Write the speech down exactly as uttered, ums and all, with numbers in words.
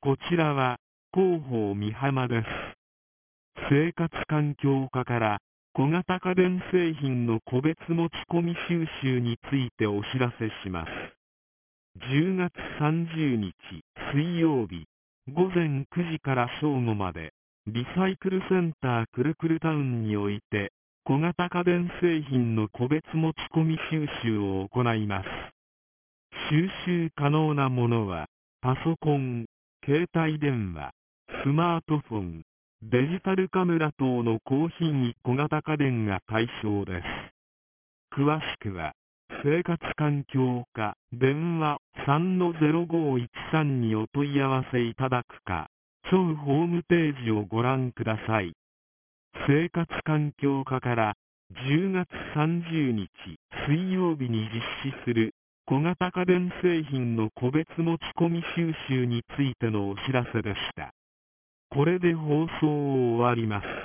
こちらは広報美浜です。生活環境課から小型家電製品の個別持ち込み収集についてお知らせします。じゅうがつさんじゅうにち水曜日ごぜんくじから正午までリサイクルセンターくるくるタウンにおいて小型家電製品の個別持ち込み収集を行います。収集可能なものはパソコン、携帯電話、スマートフォン、デジタルカメラ等の高品位小型家電が対象です。詳しくは生活環境課電話 さんのゼロごいちさん にお問い合わせいただくか、庁ホームページをご覧ください。生活環境課からじゅうがつさんじゅうにち水曜日に実施する小型家電製品の個別持ち込み収集についてのお知らせでした。これで放送を終わります。